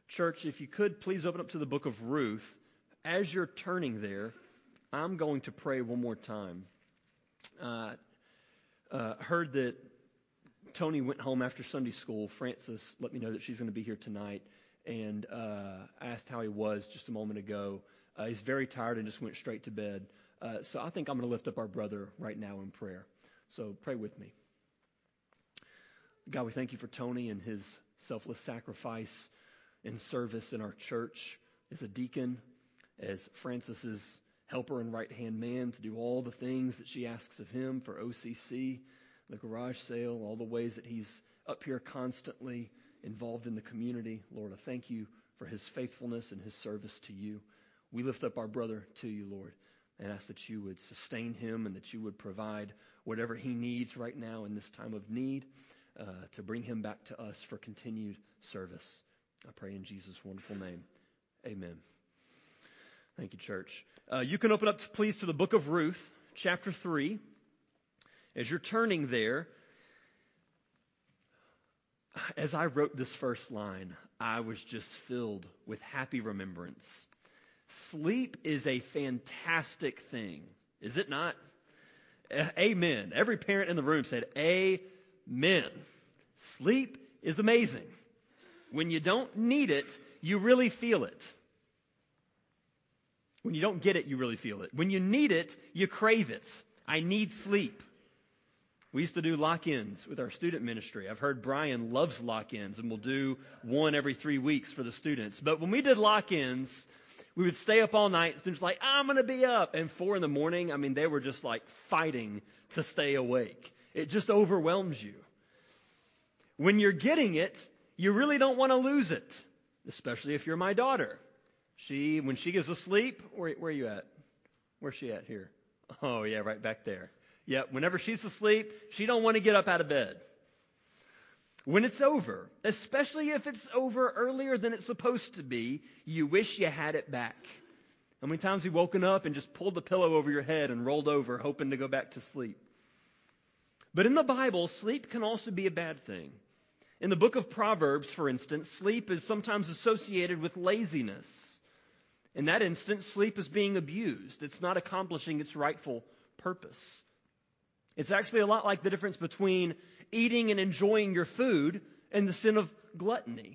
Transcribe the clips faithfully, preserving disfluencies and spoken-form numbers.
Church, if you could, please open up to the book of Ruth. As you're turning there, I'm going to pray one more time. Uh, uh, heard that Tony went home after Sunday school. Francis let me know that she's going to be here tonight, and uh, asked how he was just a moment ago. Uh, he's very tired and just went straight to bed. Uh, so I think I'm going to lift up our brother right now in prayer. So pray with me. God, we thank you for Tony and his selfless sacrifice and service in our church as a deacon, as Francis's helper and right-hand man to do all the things that she asks of him for O C C, the garage sale, all the ways that he's up here constantly involved in the community. Lord, I thank you for his faithfulness and his service to you. We lift up our brother to you, Lord, and ask that you would sustain him and that you would provide whatever he needs right now in this time of need uh, to bring him back to us for continued service. I pray in Jesus' wonderful name. Amen. Thank you, church. Uh, you can open up, please, to the book of Ruth, chapter three. As you're turning there, as I wrote this first line, I was just filled with happy remembrance. Sleep is a fantastic thing, is it not? Amen. Every parent in the room said, amen. Sleep is amazing. When you don't need it, you really feel it. When you don't get it, you really feel it. When you need it, you crave it. I need sleep. We used to do lock-ins with our student ministry. I've heard Brian loves lock-ins and will do one every three weeks for the students. But when we did lock-ins, we would stay up all night. Students were like, I'm going to be up. And four in the morning, I mean, they were just like fighting to stay awake. It just overwhelms you. When you're getting it, you really don't want to lose it, especially if you're my daughter. She, when she gets asleep, where, where are you at? Where's she at here? Oh, yeah, right back there. Yeah, whenever she's asleep, she don't want to get up out of bed. When it's over, especially if it's over earlier than it's supposed to be, you wish you had it back. How many times have you woken up and just pulled the pillow over your head and rolled over hoping to go back to sleep? But in the Bible, sleep can also be a bad thing. In the book of Proverbs, for instance, sleep is sometimes associated with laziness. In that instance, sleep is being abused. It's not accomplishing its rightful purpose. It's actually a lot like the difference between eating and enjoying your food and the sin of gluttony.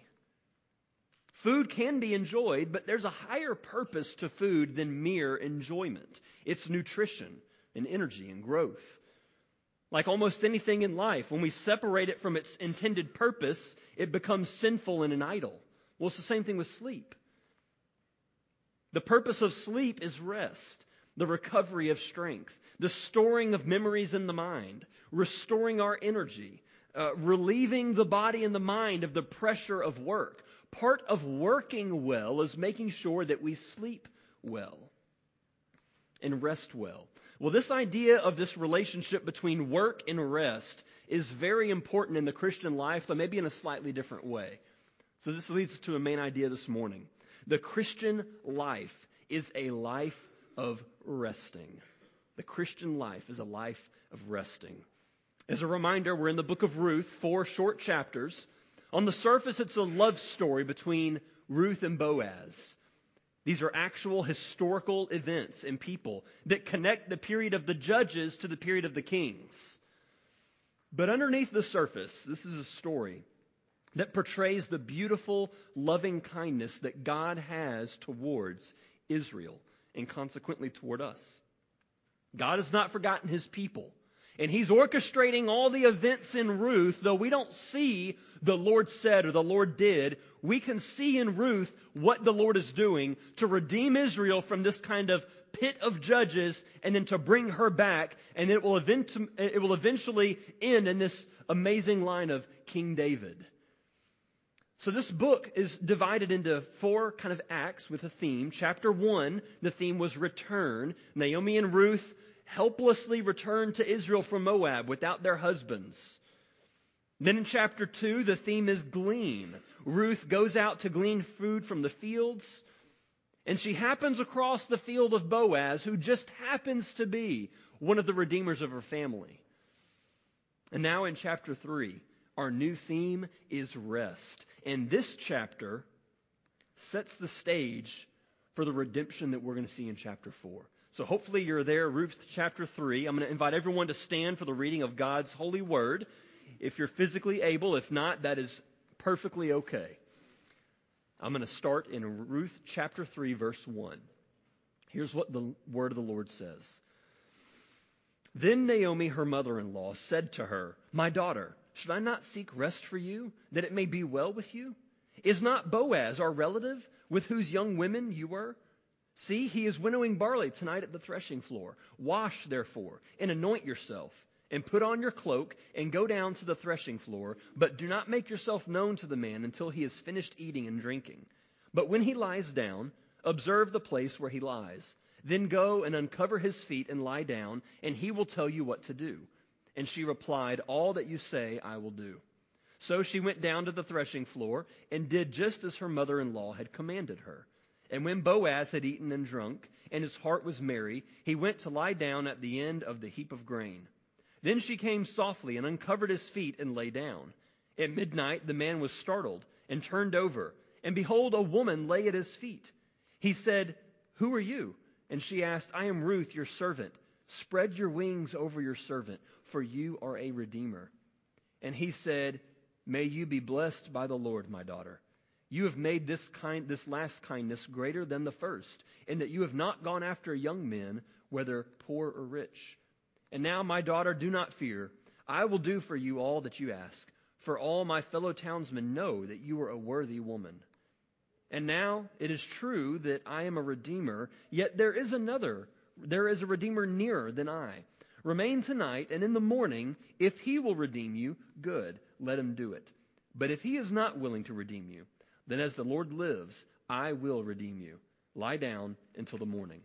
Food can be enjoyed, but there's a higher purpose to food than mere enjoyment. It's nutrition and energy and growth. Like almost anything in life, when we separate it from its intended purpose, it becomes sinful and an idol. Well, it's the same thing with sleep. The purpose of sleep is rest, the recovery of strength, the storing of memories in the mind, restoring our energy, uh, relieving the body and the mind of the pressure of work. Part of working well is making sure that we sleep well and rest well. Well, this idea of this relationship between work and rest is very important in the Christian life, but maybe in a slightly different way. So this leads to a main idea this morning. The Christian life is a life of resting. The Christian life is a life of resting. As a reminder, we're in the book of Ruth, four short chapters. On the surface, it's a love story between Ruth and Boaz. These are actual historical events and people that connect the period of the judges to the period of the kings. But underneath the surface, this is a story that portrays the beautiful, loving kindness that God has towards Israel and consequently toward us. God has not forgotten His people. And He's orchestrating all the events in Ruth, though we don't see the Lord said or the Lord did. We can see in Ruth what the Lord is doing to redeem Israel from this kind of pit of judges and then to bring her back. And it will, event- it will eventually end in this amazing line of King David. So this book is divided into four kind of acts with a theme. Chapter one, the theme was return. Naomi and Ruth helplessly returned to Israel from Moab without their husbands. Then in chapter two, the theme is glean. Ruth goes out to glean food from the fields, and she happens across the field of Boaz, who just happens to be one of the redeemers of her family. And now in chapter three, our new theme is rest. And this chapter sets the stage for the redemption that we're going to see in chapter four. So hopefully you're there, Ruth chapter three. I'm going to invite everyone to stand for the reading of God's holy word. If you're physically able, if not, that is perfectly okay. I'm going to start in Ruth chapter three, verse one. Here's what the word of the Lord says. Then Naomi, her mother-in-law, said to her, "My daughter, should I not seek rest for you, that it may be well with you? Is not Boaz our relative, with whose young women you were? See, he is winnowing barley tonight at the threshing floor. Wash, therefore, and anoint yourself, and put on your cloak, and go down to the threshing floor, but do not make yourself known to the man until he has finished eating and drinking. But when he lies down, observe the place where he lies. Then go and uncover his feet and lie down, and he will tell you what to do." And she replied, "All that you say I will do." So she went down to the threshing floor and did just as her mother-in-law had commanded her. And when Boaz had eaten and drunk, and his heart was merry, he went to lie down at the end of the heap of grain. Then she came softly and uncovered his feet and lay down. At midnight the man was startled and turned over, and behold, a woman lay at his feet. He said, "Who are you?" And she asked, "I am Ruth, your servant. Spread your wings over your servant, for you are a redeemer." And he said, "May you be blessed by the Lord, my daughter. You have made this kind, this last kindness greater than the first, in that you have not gone after young men, whether poor or rich. And now, my daughter, do not fear. I will do for you all that you ask, for all my fellow townsmen know that you are a worthy woman. And now it is true that I am a redeemer, yet there is another, there is a redeemer nearer than I. Remain tonight, and in the morning, if he will redeem you, good, let him do it. But if he is not willing to redeem you, then as the Lord lives, I will redeem you. Lie down until the morning."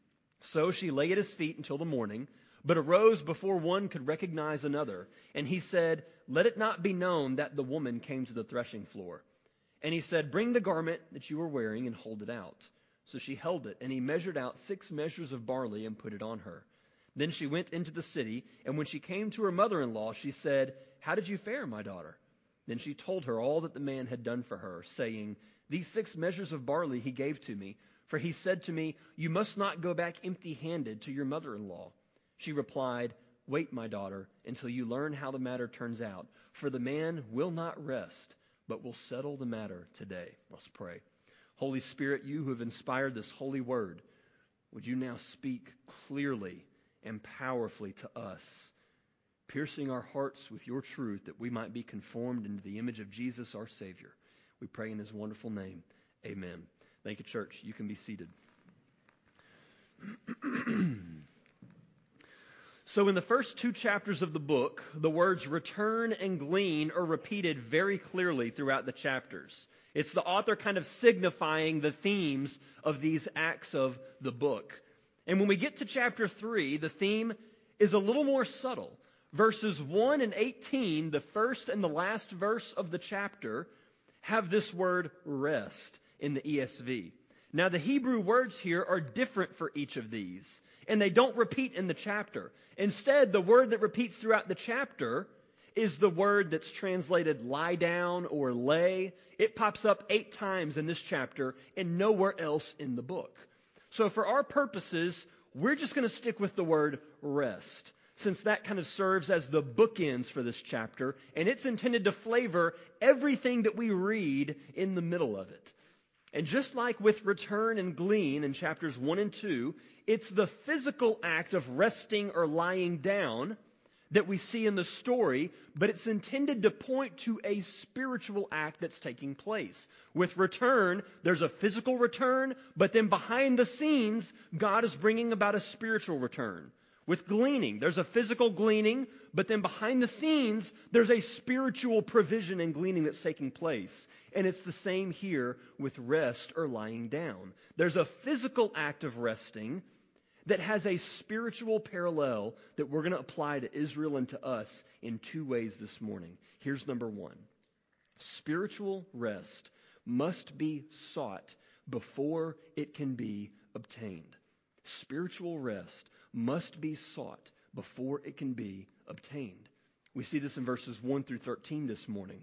So she lay at his feet until the morning, but arose before one could recognize another. And he said, "Let it not be known that the woman came to the threshing floor." And he said, "Bring the garment that you are wearing and hold it out." So she held it, and he measured out six measures of barley and put it on her. Then she went into the city, and when she came to her mother-in-law, she said, "How did you fare, my daughter?" Then she told her all that the man had done for her, saying, "These six measures of barley he gave to me, for he said to me, 'You must not go back empty-handed to your mother-in-law.'" She replied, "Wait, my daughter, until you learn how the matter turns out, for the man will not rest, but will settle the matter today." Let's pray. Holy Spirit, you who have inspired this holy word, would you now speak clearly and powerfully to us, piercing our hearts with your truth, that we might be conformed into the image of Jesus, our Savior. We pray in his wonderful name. Amen. Thank you, church. You can be seated. So in the first two chapters of the book, the words return and glean are repeated very clearly throughout the chapters. It's the author kind of signifying the themes of these acts of the book. And when we get to chapter three, the theme is a little more subtle. Verses one and eighteen, the first and the last verse of the chapter, have this word rest in the E S V. Now, the Hebrew words here are different for each of these, and they don't repeat in the chapter. Instead, the word that repeats throughout the chapter is the word that's translated lie down or lay. It pops up eight times in this chapter and nowhere else in the book. So for our purposes, we're just going to stick with the word rest, since that kind of serves as the bookends for this chapter, and it's intended to flavor everything that we read in the middle of it. And just like with return and glean in chapters one and two, it's the physical act of resting or lying down that we see in the story, but it's intended to point to a spiritual act that's taking place. With return, there's a physical return, but then behind the scenes, God is bringing about a spiritual return. With gleaning, there's a physical gleaning, but then behind the scenes, there's a spiritual provision and gleaning that's taking place. And it's the same here with rest or lying down. There's a physical act of resting that has a spiritual parallel that we're going to apply to Israel and to us in two ways this morning. Here's number one. Spiritual rest must be sought before it can be obtained. Spiritual rest must be sought before it can be obtained. We see this in verses one through thirteen this morning.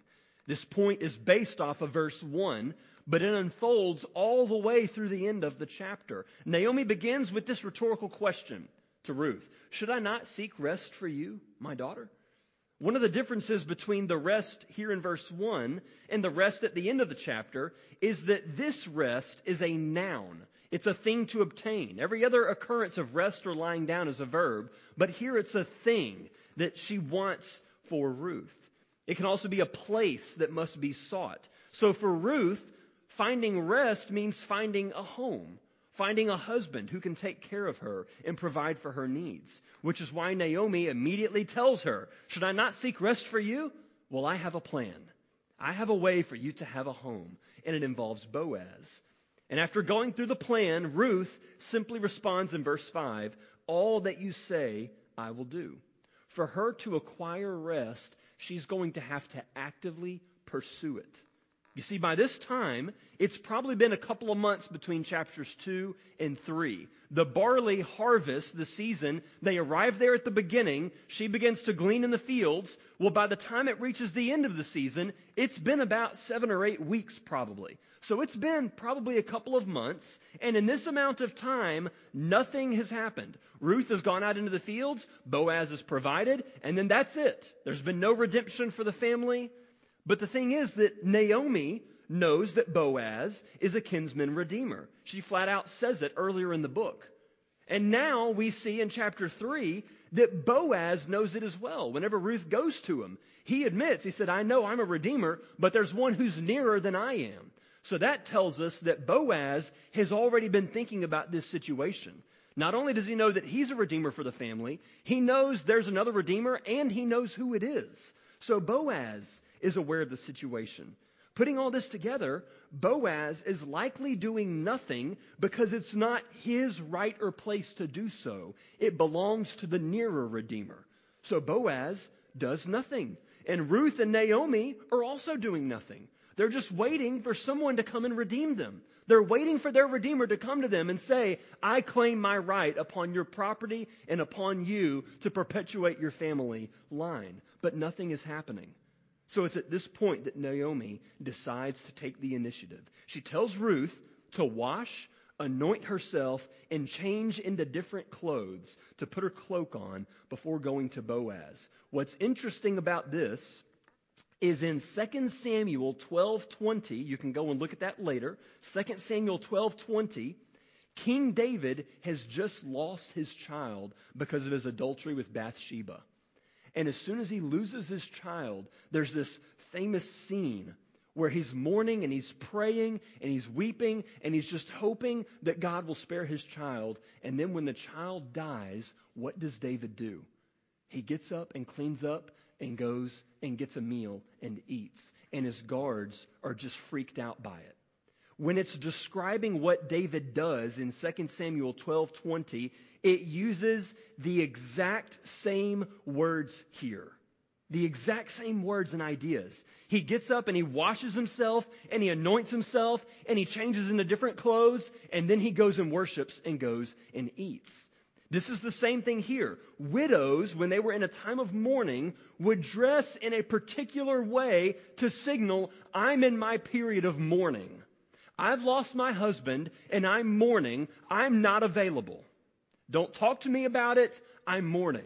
This point is based off of verse one, but it unfolds all the way through the end of the chapter. Naomi begins with this rhetorical question to Ruth. Should I not seek rest for you, my daughter? One of the differences between the rest here in verse one and the rest at the end of the chapter is that this rest is a noun. It's a thing to obtain. Every other occurrence of rest or lying down is a verb, but here it's a thing that she wants for Ruth. It can also be a place that must be sought. So for Ruth, finding rest means finding a home, finding a husband who can take care of her and provide for her needs, which is why Naomi immediately tells her, should I not seek rest for you? Well, I have a plan. I have a way for you to have a home, and it involves Boaz. And after going through the plan, Ruth simply responds in verse five, all that you say, I will do. For her to acquire rest, she's going to have to actively pursue it. You see, by this time, it's probably been a couple of months between chapters two and three. The barley harvest, the season, they arrive there at the beginning. She begins to glean in the fields. Well, by the time it reaches the end of the season, it's been about seven or eight weeks probably. So it's been probably a couple of months. And in this amount of time, nothing has happened. Ruth has gone out into the fields. Boaz has provided. And then that's it. There's been no redemption for the family. But the thing is that Naomi knows that Boaz is a kinsman redeemer. She flat out says it earlier in the book. And now we see in chapter three that Boaz knows it as well. Whenever Ruth goes to him, he admits, he said, I know I'm a redeemer, but there's one who's nearer than I am. So that tells us that Boaz has already been thinking about this situation. Not only does he know that he's a redeemer for the family, he knows there's another redeemer and he knows who it is. So Boaz is aware of the situation. Putting all this together, Boaz is likely doing nothing because it's not his right or place to do so. It belongs to the nearer redeemer. So Boaz does nothing. And Ruth and Naomi are also doing nothing. They're just waiting for someone to come and redeem them. They're waiting for their Redeemer to come to them and say, I claim my right upon your property and upon you to perpetuate your family line. But nothing is happening. So it's at this point that Naomi decides to take the initiative. She tells Ruth to wash, anoint herself, and change into different clothes to put her cloak on before going to Boaz. What's interesting about this is in Second Samuel twelve twenty, you can go and look at that later, Second Samuel twelve twenty, King David has just lost his child because of his adultery with Bathsheba. And as soon as he loses his child, there's this famous scene where he's mourning and he's praying and he's weeping and he's just hoping that God will spare his child. And then when the child dies, what does David do? He gets up and cleans up and goes and gets a meal and eats. And his guards are just freaked out by it. When it's describing what David does in Second Samuel twelve twenty, it uses the exact same words here. The exact same words and ideas. He gets up and he washes himself and he anoints himself and he changes into different clothes and then he goes and worships and goes and eats. This is the same thing here. Widows, when they were in a time of mourning, would dress in a particular way to signal, I'm in my period of mourning. I've lost my husband and I'm mourning. I'm not available. Don't talk to me about it. I'm mourning.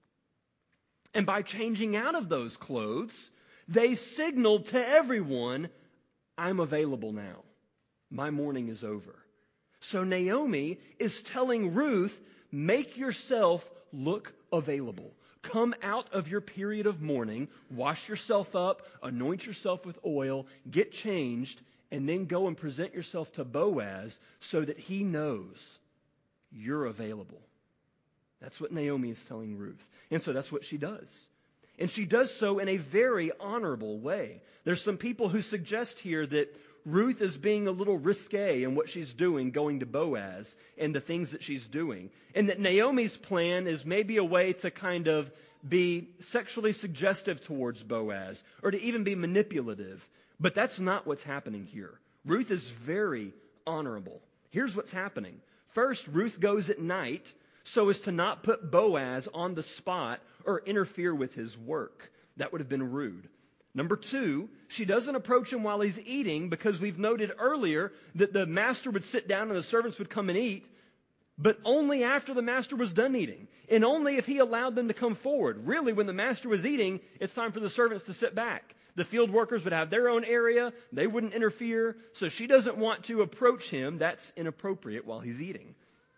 And by changing out of those clothes, they signaled to everyone, I'm available now. My mourning is over. So Naomi is telling Ruth, make yourself look available. Come out of your period of mourning, wash yourself up, anoint yourself with oil, get changed, and then go and present yourself to Boaz so that he knows you're available. That's what Naomi is telling Ruth. And so that's what she does. And she does so in a very honorable way. There's some people who suggest here that Ruth is being a little risque in what she's doing, going to Boaz, and the things that she's doing. And that Naomi's plan is maybe a way to kind of be sexually suggestive towards Boaz, or to even be manipulative. But that's not what's happening here. Ruth is very honorable. Here's what's happening. First, Ruth goes at night so as to not put Boaz on the spot or interfere with his work. That would have been rude. Number two, she doesn't approach him while he's eating because we've noted earlier that the master would sit down and the servants would come and eat, but only after the master was done eating, and only if he allowed them to come forward. Really, when the master was eating, it's time for the servants to sit back. The field workers would have their own area. They wouldn't interfere. So she doesn't want to approach him. That's inappropriate while he's eating.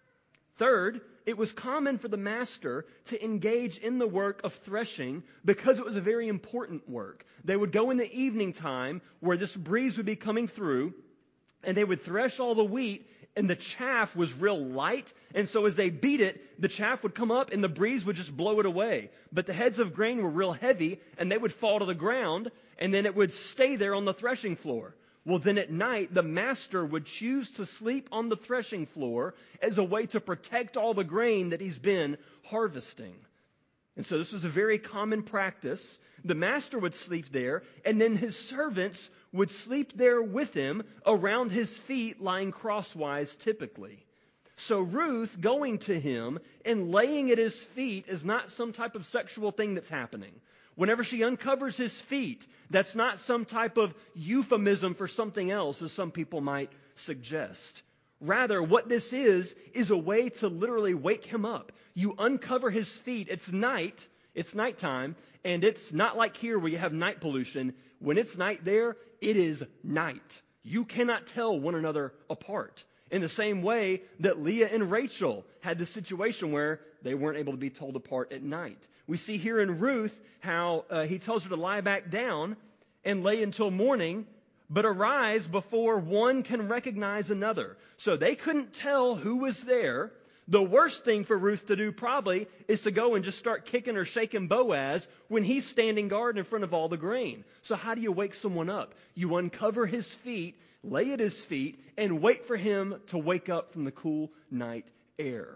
Third, it was common for the master to engage in the work of threshing because it was a very important work. They would go in the evening time where this breeze would be coming through, and they would thresh all the wheat, and the chaff was real light. And so as they beat it, the chaff would come up and the breeze would just blow it away. But the heads of grain were real heavy, and they would fall to the ground, and then it would stay there on the threshing floor. Well, then at night, the master would choose to sleep on the threshing floor as a way to protect all the grain that he's been harvesting. And so this was a very common practice. The master would sleep there, and then his servants would sleep there with him around his feet, lying crosswise typically. So Ruth going to him and laying at his feet is not some type of sexual thing that's happening. Whenever she uncovers his feet, that's not some type of euphemism for something else, as some people might suggest. Rather, what this is, is a way to literally wake him up. You uncover his feet. It's night. It's nighttime. And it's not like here where you have night pollution. When it's night there, it is night. You cannot tell one another apart. In the same way that Leah and Rachel had the situation where they weren't able to be told apart at night. We see here in Ruth how uh, he tells her to lie back down and lay until morning, but arise before one can recognize another. So they couldn't tell who was there. The worst thing for Ruth to do probably is to go and just start kicking or shaking Boaz when he's standing guard in front of all the grain. So how do you wake someone up? You uncover his feet, lay at his feet, and wait for him to wake up from the cool night air.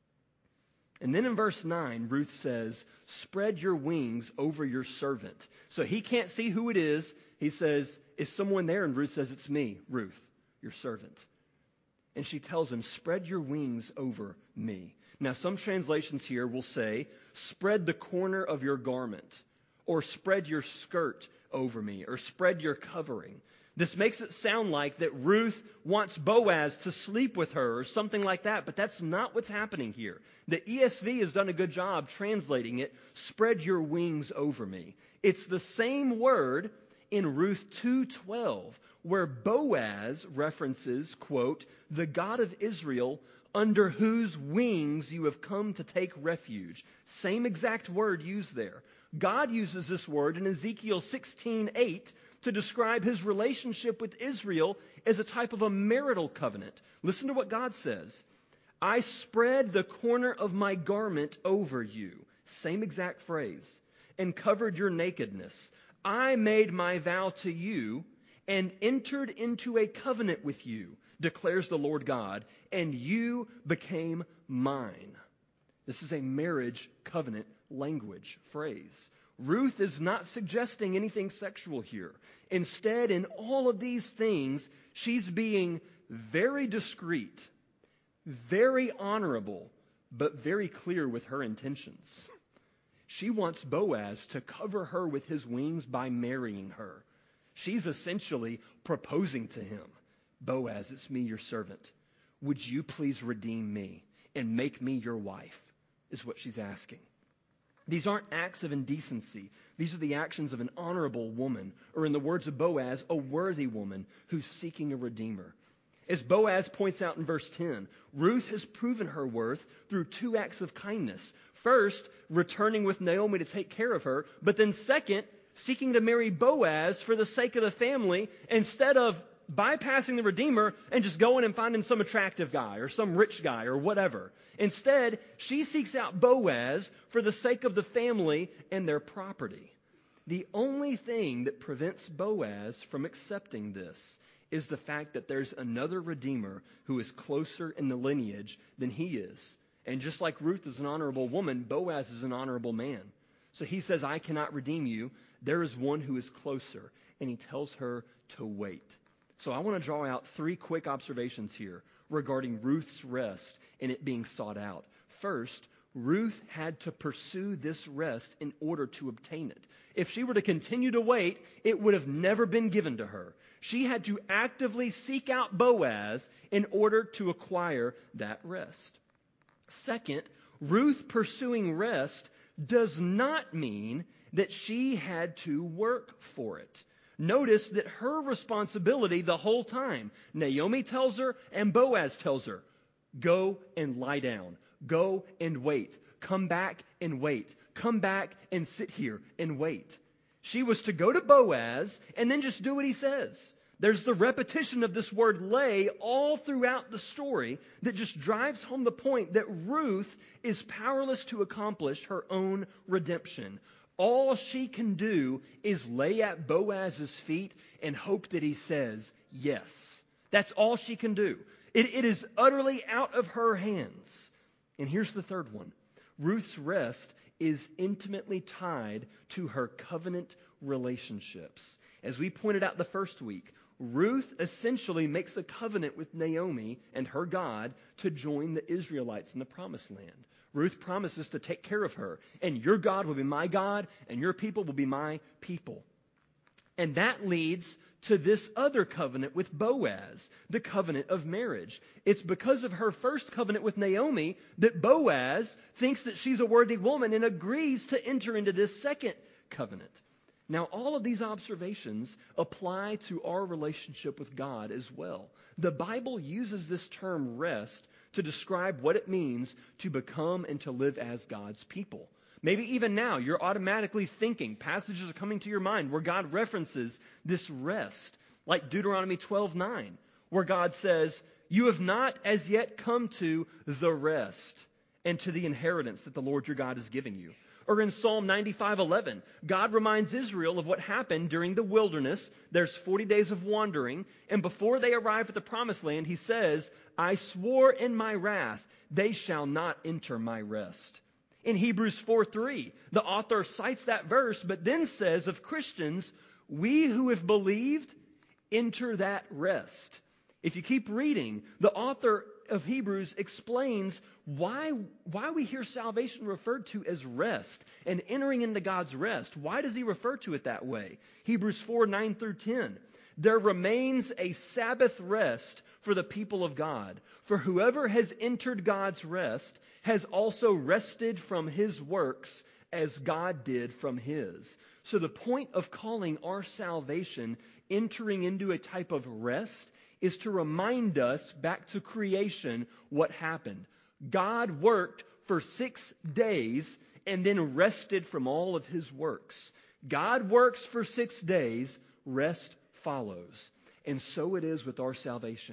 And then in verse nine, Ruth says, spread your wings over your servant. So he can't see who it is. He says, is someone there? And Ruth says, it's me, Ruth, your servant. And she tells him, spread your wings over me. Now, some translations here will say, spread the corner of your garment, or spread your skirt over me, or spread your covering. This makes it sound like that Ruth wants Boaz to sleep with her or something like that, but that's not what's happening here. The E S V has done a good job translating it, spread your wings over me. It's the same word in Ruth two twelve, where Boaz references, quote, the God of Israel, under whose wings you have come to take refuge. Same exact word used there. God uses this word in Ezekiel sixteen eight to describe his relationship with Israel as a type of a marital covenant. Listen to what God says. I spread the corner of my garment over you. Same exact phrase. And covered your nakedness. I made my vow to you and entered into a covenant with you, declares the Lord God, and you became mine. This is a marriage covenant language phrase. Ruth is not suggesting anything sexual here. Instead, in all of these things, she's being very discreet, very honorable, but very clear with her intentions. She wants Boaz to cover her with his wings by marrying her. She's essentially proposing to him. Boaz, it's me, your servant. Would you please redeem me and make me your wife? Is what she's asking. These aren't acts of indecency. These are the actions of an honorable woman, or in the words of Boaz, a worthy woman who's seeking a redeemer. As Boaz points out in verse ten, Ruth has proven her worth through two acts of kindness. First, returning with Naomi to take care of her, but then second, seeking to marry Boaz for the sake of the family instead of bypassing the Redeemer and just going and finding some attractive guy or some rich guy or whatever. Instead, she seeks out Boaz for the sake of the family and their property. The only thing that prevents Boaz from accepting this is the fact that there's another Redeemer who is closer in the lineage than he is. And just like Ruth is an honorable woman, Boaz is an honorable man. So he says, I cannot redeem you. There is one who is closer. And he tells her to wait. So I want to draw out three quick observations here regarding Ruth's rest and it being sought out. First, Ruth had to pursue this rest in order to obtain it. If she were to continue to wait, it would have never been given to her. She had to actively seek out Boaz in order to acquire that rest. Second, Ruth pursuing rest does not mean that she had to work for it. Notice that her responsibility the whole time, Naomi tells her and Boaz tells her, go and lie down. Go and wait. Come back and wait. Come back and sit here and wait. She was to go to Boaz and then just do what he says. There's the repetition of this word lay all throughout the story that just drives home the point that Ruth is powerless to accomplish her own redemption. All she can do is lay at Boaz's feet and hope that he says yes. That's all she can do. It, it is utterly out of her hands. And here's the third one. Ruth's rest is intimately tied to her covenant relationships. As we pointed out the first week, Ruth essentially makes a covenant with Naomi and her God to join the Israelites in the Promised Land. Ruth promises to take care of her, and your God will be my God, and your people will be my people. And that leads to this other covenant with Boaz, the covenant of marriage. It's because of her first covenant with Naomi that Boaz thinks that she's a worthy woman and agrees to enter into this second covenant. Now, all of these observations apply to our relationship with God as well. The Bible uses this term rest to describe what it means to become and to live as God's people. Maybe even now you're automatically thinking, passages are coming to your mind where God references this rest, like Deuteronomy twelve nine, where God says, you have not as yet come to the rest and to the inheritance that the Lord your God is giving you. Or in Psalm ninety-five eleven, God reminds Israel of what happened during the wilderness. There's forty days of wandering, and before they arrive at the promised land, he says, I swore in my wrath, they shall not enter my rest. In Hebrews four three, the author cites that verse, but then says of Christians, we who have believed enter that rest. If you keep reading, the author of Hebrews explains why, why we hear salvation referred to as rest and entering into God's rest. Why does he refer to it that way? Hebrews four nine through ten. There remains a Sabbath rest for the people of God. For whoever has entered God's rest has also rested from his works as God did from his. So the point of calling our salvation entering into a type of rest is to remind us back to creation what happened. God worked for six days and then rested from all of his works. God works for six days, rest follows. And so it is with our salvation.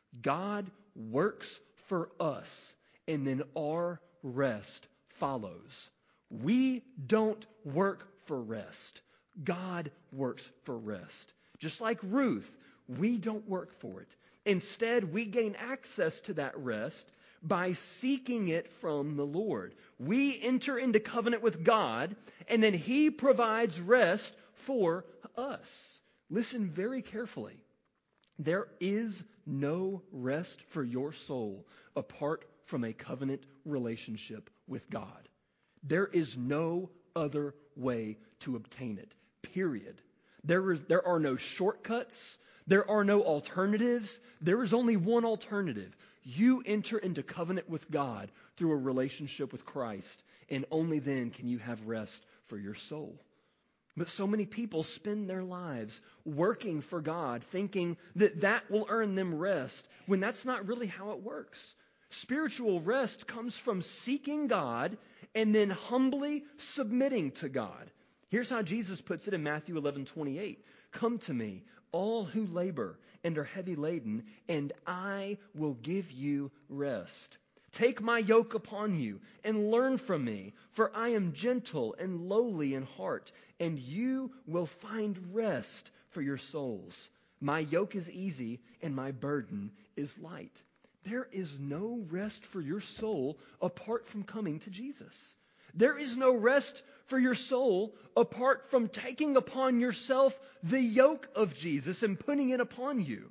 God works for us, and then our rest follows. We don't work for rest. God works for rest. Just like Ruth, we don't work for it. Instead, we gain access to that rest by seeking it from the Lord. We enter into covenant with God, and then he provides rest for us. Listen very carefully. There is no rest for your soul apart from a covenant relationship with God. There is no other way to obtain it, period. There is, there are no shortcuts. There are no alternatives. There is only one alternative. You enter into covenant with God through a relationship with Christ, and only then can you have rest for your soul. But so many people spend their lives working for God, thinking that that will earn them rest, when that's not really how it works. Spiritual rest comes from seeking God and then humbly submitting to God. Here's how Jesus puts it in Matthew eleven twenty-eight. Come to me, all who labor and are heavy laden, and I will give you rest. Take my yoke upon you and learn from me, for I am gentle and lowly in heart, and you will find rest for your souls. My yoke is easy and my burden is light. There is no rest for your soul apart from coming to Jesus. There is no rest for your soul apart from taking upon yourself the yoke of Jesus and putting it upon you.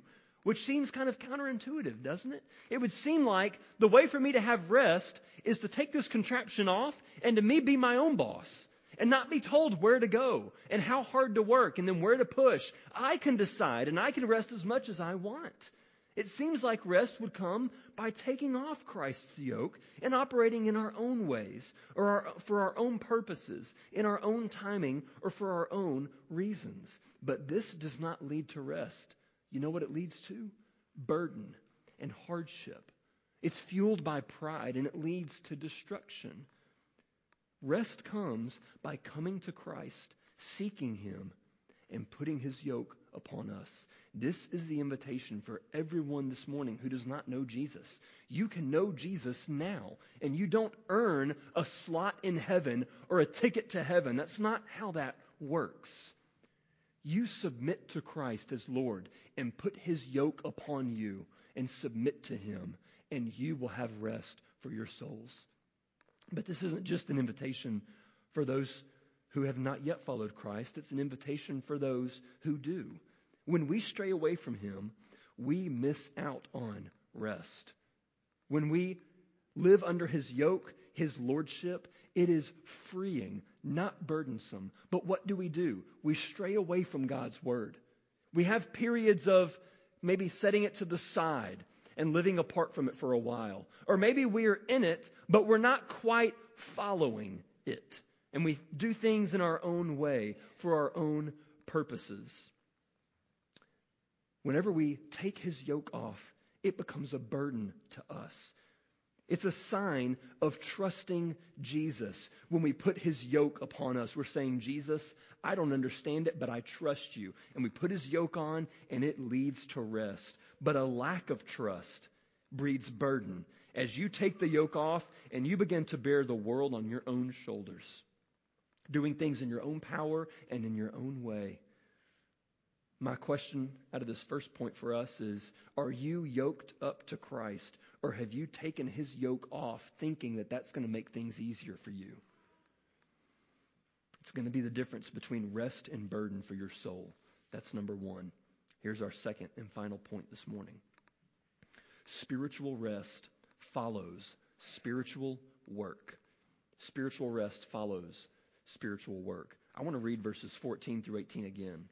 which seems kind of counterintuitive, doesn't it? It would seem like the way for me to have rest is to take this contraption off and to me be my own boss and not be told where to go and how hard to work and then where to push. I can decide and I can rest as much as I want. It seems like rest would come by taking off Christ's yoke and operating in our own ways or our, for our own purposes, in our own timing, or for our own reasons. But this does not lead to rest. You know what it leads to? Burden and hardship. It's fueled by pride and it leads to destruction. Rest comes by coming to Christ, seeking Him, and putting His yoke upon us. This is the invitation for everyone this morning who does not know Jesus. You can know Jesus now, and you don't earn a slot in heaven or a ticket to heaven. That's not how that works. You submit to Christ as Lord and put His yoke upon you and submit to Him, and you will have rest for your souls. But this isn't just an invitation for those who have not yet followed Christ. It's an invitation for those who do. When we stray away from Him, we miss out on rest. When we live under His yoke, His lordship, it is freeing, not burdensome. But what do we do? We stray away from God's Word. We have periods of maybe setting it to the side and living apart from it for a while. Or maybe we're in it, but we're not quite following it. And we do things in our own way for our own purposes. Whenever we take His yoke off, it becomes a burden to us. It's a sign of trusting Jesus. When we put His yoke upon us, we're saying, Jesus, I don't understand it, but I trust You. And we put His yoke on, and it leads to rest. But a lack of trust breeds burden as you take the yoke off and you begin to bear the world on your own shoulders, doing things in your own power and in your own way. My question out of this first point for us is, are you yoked up to Christ, or have you taken His yoke off thinking that that's going to make things easier for you? It's going to be the difference between rest and burden for your soul. That's number one. Here's our second and final point this morning. Spiritual rest follows spiritual work. Spiritual rest follows spiritual work. I want to read verses fourteen through eighteen again.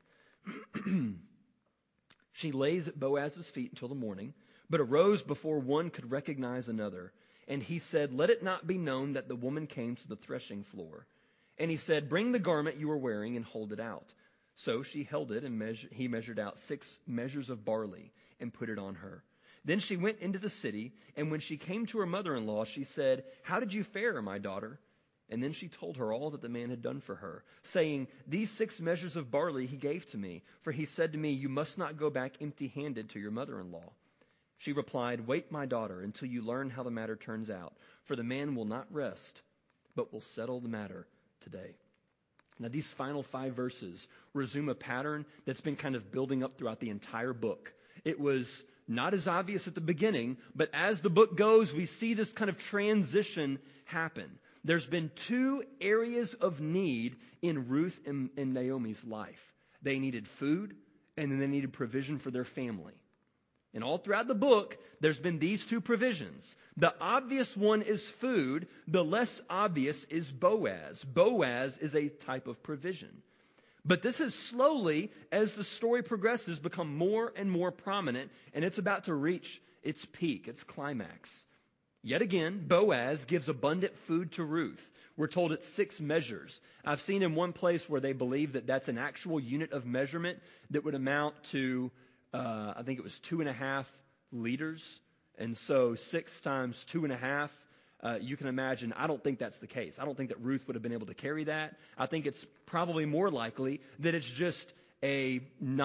She lays at Boaz's feet until the morning, but arose before one could recognize another. And he said, let it not be known that the woman came to the threshing floor. And he said, bring the garment you are wearing and hold it out. So she held it, and measure, he measured out six measures of barley and put it on her. Then she went into the city, and when she came to her mother-in-law, she said, how did you fare, my daughter? And then she told her all that the man had done for her, saying, these six measures of barley he gave to me, for he said to me, you must not go back empty-handed to your mother-in-law. She replied, wait, my daughter, until you learn how the matter turns out, for the man will not rest, but will settle the matter today. Now, these final five verses resume a pattern that's been kind of building up throughout the entire book. It was not as obvious at the beginning, but as the book goes, we see this kind of transition happen. There's been two areas of need in Ruth and, and Naomi's life. They needed food, and then they needed provision for their family. And all throughout the book, there's been these two provisions. The obvious one is food. The less obvious is Boaz. Boaz is a type of provision. But this has slowly, as the story progresses, become more and more prominent, and it's about to reach its peak, its climax. Yet again, Boaz gives abundant food to Ruth. We're told it's six measures. I've seen in one place where they believe that that's an actual unit of measurement that would amount to, uh, I think it was two and a half liters. And so six times two and a half, uh, you can imagine, I don't think that's the case. I don't think that Ruth would have been able to carry that. I think it's probably more likely that it's just a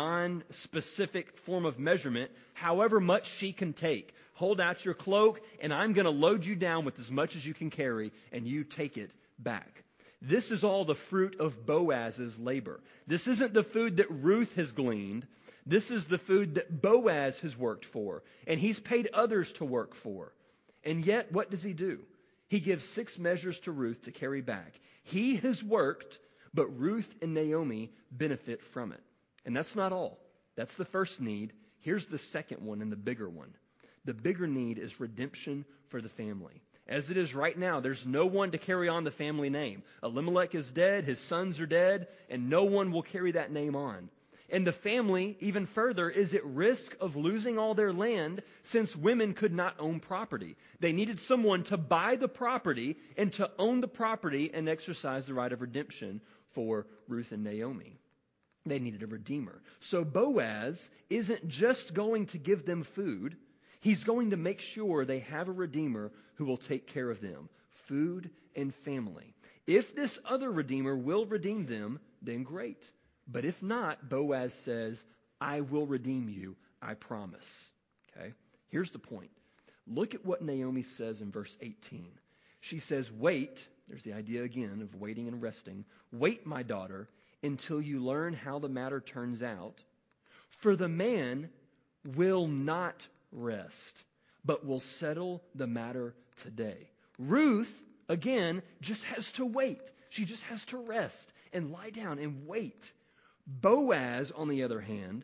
non-specific form of measurement, however much she can take. Hold out your cloak, and I'm going to load you down with as much as you can carry, and you take it back. This is all the fruit of Boaz's labor. This isn't the food that Ruth has gleaned. This is the food that Boaz has worked for, and he's paid others to work for. And yet, what does he do? He gives six measures to Ruth to carry back. He has worked, but Ruth and Naomi benefit from it. And that's not all. That's the first need. Here's the second one and the bigger one. The bigger need is redemption for the family. As it is right now, there's no one to carry on the family name. Elimelech is dead, his sons are dead, and no one will carry that name on. And the family, even further, is at risk of losing all their land since women could not own property. They needed someone to buy the property and to own the property and exercise the right of redemption for Ruth and Naomi. They needed a redeemer. So Boaz isn't just going to give them food. He's going to make sure they have a redeemer who will take care of them, food and family. If this other redeemer will redeem them, then great. But if not, Boaz says, I will redeem you, I promise. Okay? Here's the point. Look at what Naomi says in verse eighteen. She says, wait, there's the idea again of waiting and resting. Wait, my daughter, until you learn how the matter turns out. For the man will not rest, but will settle the matter today. Ruth, again, just has to wait. She just has to rest and lie down and wait. Boaz, on the other hand,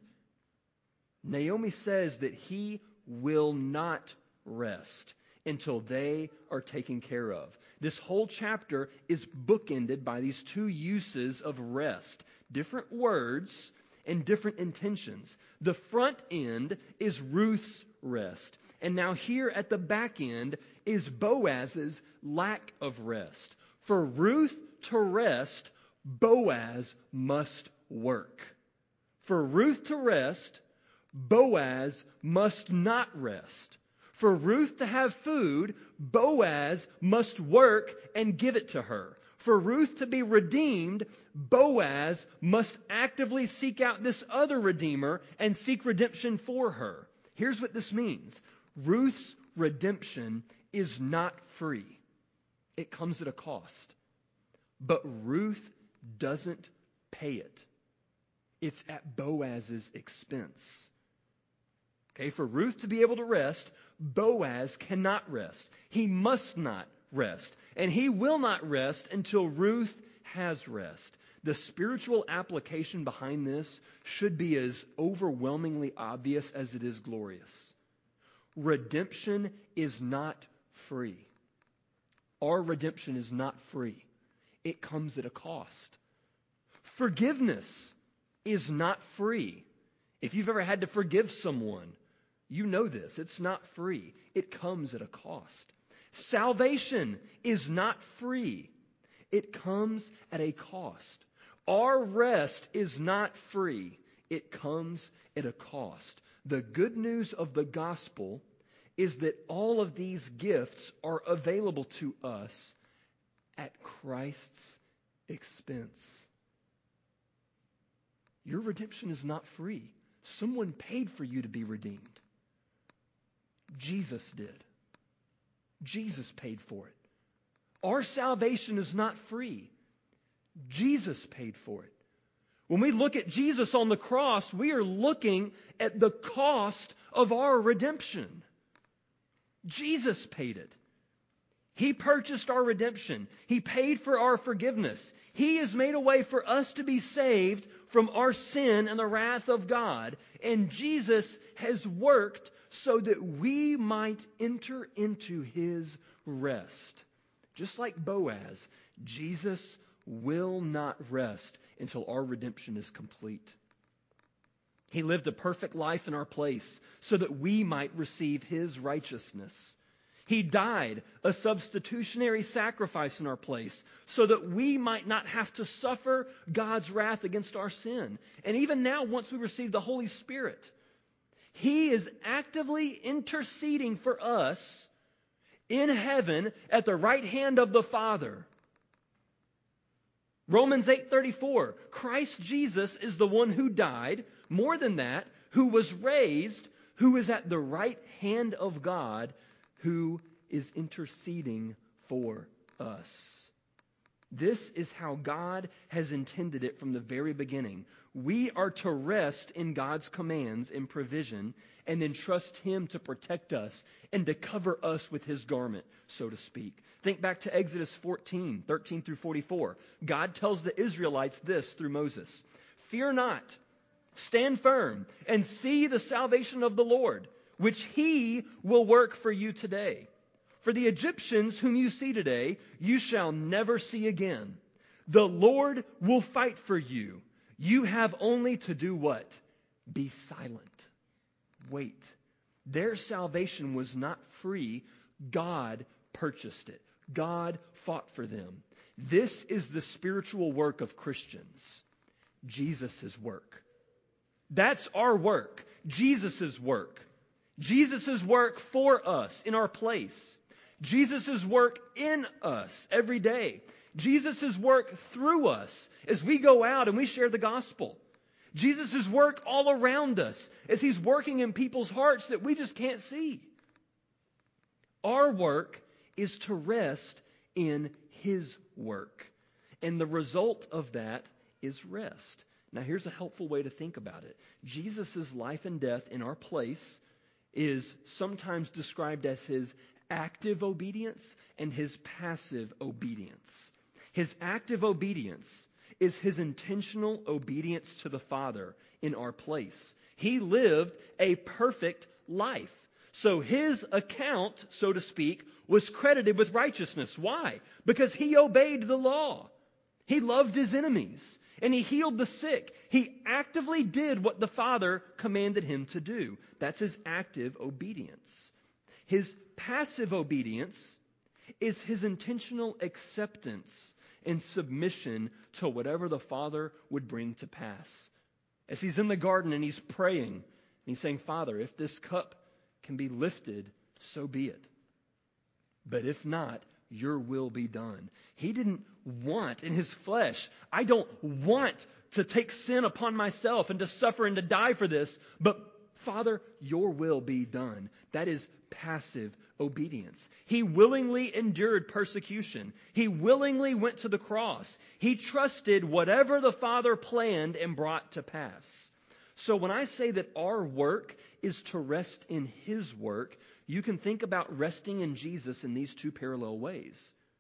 Naomi says that he will not rest until they are taken care of. This whole chapter is bookended by these two uses of rest, different words and different intentions. The front end is Ruth's rest, and now here at the back end is Boaz's lack of rest. For Ruth to rest, Boaz must work. For Ruth to rest, Boaz must not rest. For Ruth to have food, Boaz must work and give it to her. For Ruth to be redeemed, Boaz must actively seek out this other redeemer and seek redemption for her. Here's what this means. Ruth's redemption is not free. It comes at a cost. But Ruth doesn't pay it. It's at Boaz's expense. Okay, for Ruth to be able to rest, Boaz cannot rest. He must not rest. And he will not rest until Ruth has rest. The spiritual application behind this should be as overwhelmingly obvious as it is glorious. Redemption is not free. Our redemption is not free. It comes at a cost. Forgiveness is not free. If you've ever had to forgive someone, you know this. It's not free. It comes at a cost. Salvation is not free. It comes at a cost. Our rest is not free. It comes at a cost. The good news of the gospel is that all of these gifts are available to us at Christ's expense. Your redemption is not free. Someone paid for you to be redeemed. Jesus did. Jesus paid for it. Our salvation is not free. Jesus paid for it. When we look at Jesus on the cross, we are looking at the cost of our redemption. Jesus paid it. He purchased our redemption. He paid for our forgiveness. He has made a way for us to be saved from our sin and the wrath of God. And Jesus has worked so that we might enter into His rest. Just like Boaz, Jesus will not rest until our redemption is complete. He lived a perfect life in our place so that we might receive His righteousness. He died a substitutionary sacrifice in our place so that we might not have to suffer God's wrath against our sin. And even now, once we receive the Holy Spirit, He is actively interceding for us in heaven at the right hand of the Father. Romans eight thirty-four, Christ Jesus is the one who died, more than that, who was raised, who is at the right hand of God, who is interceding for us. This is how God has intended it from the very beginning. We are to rest in God's commands and provision and then trust Him to protect us and to cover us with His garment, so to speak. Think back to Exodus fourteen, thirteen through forty-four. God tells the Israelites this through Moses. Fear not, Stand firm and see the salvation of the Lord, which He will work for you today. For the Egyptians whom you see today, you shall never see again. The Lord will fight for you. You have only to do what? Be silent. Wait. Their salvation was not free. God purchased it. God fought for them. This is the spiritual work of Christians. Jesus' work. That's our work. Jesus' work. Jesus' work for us in our place. Jesus' work in us every day. Jesus' work through us as we go out and we share the gospel. Jesus' work all around us as He's working in people's hearts that we just can't see. Our work is to rest in His work. And the result of that is rest. Now here's a helpful way to think about it. Jesus' life and death in our place is sometimes described as His active obedience and His passive obedience. His active obedience is His intentional obedience to the Father in our place. He lived a perfect life. So His account, so to speak, was credited with righteousness. Why? Because He obeyed the law. He loved His enemies. And He healed the sick. He actively did what the Father commanded Him to do. That's His active obedience. His passive obedience is His intentional acceptance and submission to whatever the Father would bring to pass. As He's in the garden and He's praying, and He's saying, Father, if this cup can be lifted, so be it. But if not, Your will be done. He didn't want in His flesh, I don't want to take sin upon myself and to suffer and to die for this, but Father, Your will be done. That is passive obedience. He willingly endured persecution. He willingly went to the cross. He trusted whatever the Father planned and brought to pass. So when I say that our work is to rest in His work, you can think about resting in Jesus in these two parallel ways.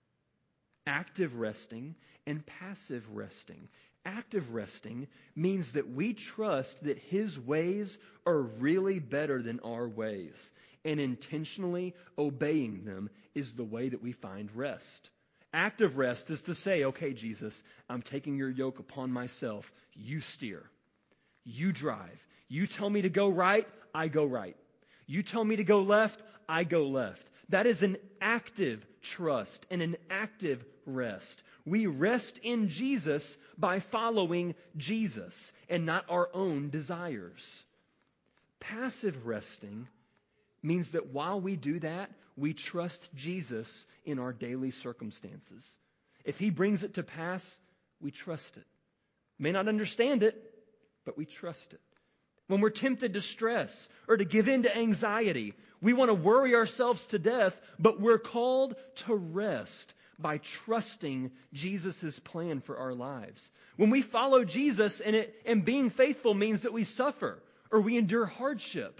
Active resting and passive resting. Active resting means that we trust that His ways are really better than our ways. And intentionally obeying them is the way that we find rest. Active rest is to say, okay, Jesus, I'm taking Your yoke upon myself. You steer. You drive. You tell me to go right, I go right. You tell me to go left, I go left. That is an active trust and an active rest. We rest in Jesus by following Jesus and not our own desires. Passive resting means that while we do that, we trust Jesus in our daily circumstances. If He brings it to pass, we trust it. May not understand it, but we trust it. When we're tempted to stress or to give in to anxiety, we want to worry ourselves to death, but we're called to rest by trusting Jesus' plan for our lives. When we follow Jesus and, it, and being faithful means that we suffer or we endure hardship,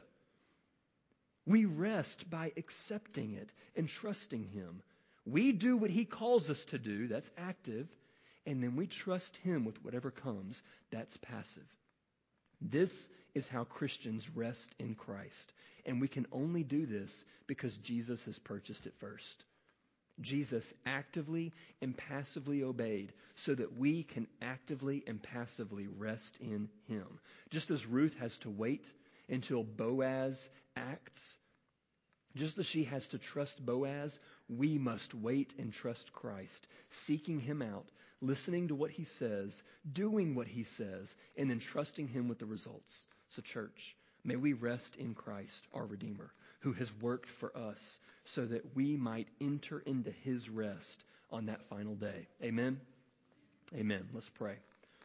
we rest by accepting it and trusting Him. We do what He calls us to do, that's active, and then we trust Him with whatever comes, that's passive. This is how Christians rest in Christ. And we can only do this because Jesus has purchased it first. Jesus actively and passively obeyed so that we can actively and passively rest in Him. Just as Ruth has to wait until Boaz acts, just as she has to trust Boaz, we must wait and trust Christ, seeking Him out, listening to what He says, doing what He says, and then trusting Him with the results. So church, may we rest in Christ, our Redeemer, who has worked for us so that we might enter into His rest on that final day. Amen? Amen. Let's pray.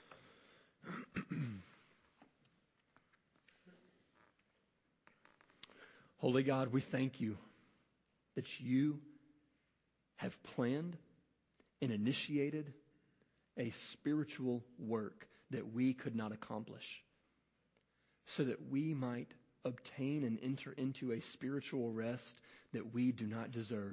Holy God, we thank You that You have planned and initiated a spiritual work that we could not accomplish, so that we might obtain and enter into a spiritual rest that we do not deserve.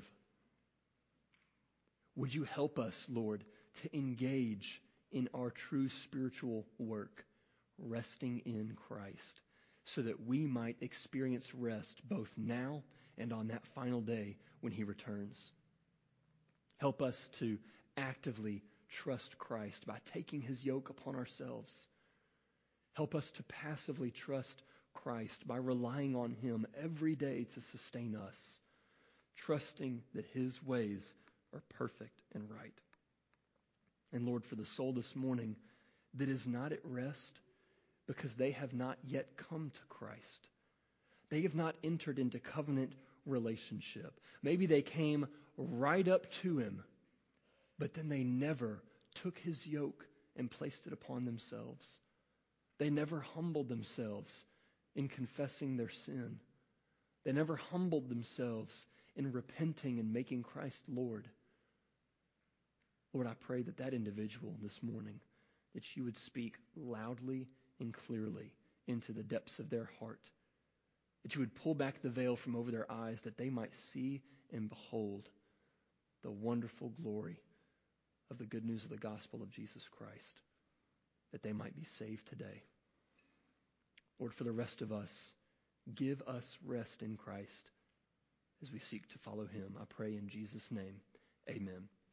Would You help us, Lord, to engage in our true spiritual work, resting in Christ, so that we might experience rest both now and on that final day when he returns. Help us to actively trust Christ by taking his yoke upon ourselves. Help us to passively trust Christ by relying on him every day to sustain us, trusting that his ways are perfect and right. And Lord, for the soul this morning that is not at rest because they have not yet come to Christ, they have not entered into covenant relationship. Maybe they came right up to him, but then they never took his yoke and placed it upon themselves. They never humbled themselves in confessing their sin. They never humbled themselves in repenting and making Christ Lord. Lord, I pray that that individual this morning, that you would speak loudly and clearly into the depths of their heart, that you would pull back the veil from over their eyes, that they might see and behold the wonderful glory of the good news of the gospel of Jesus Christ, that they might be saved today. Lord, for the rest of us, give us rest in Christ as we seek to follow him. I pray in Jesus' name, amen.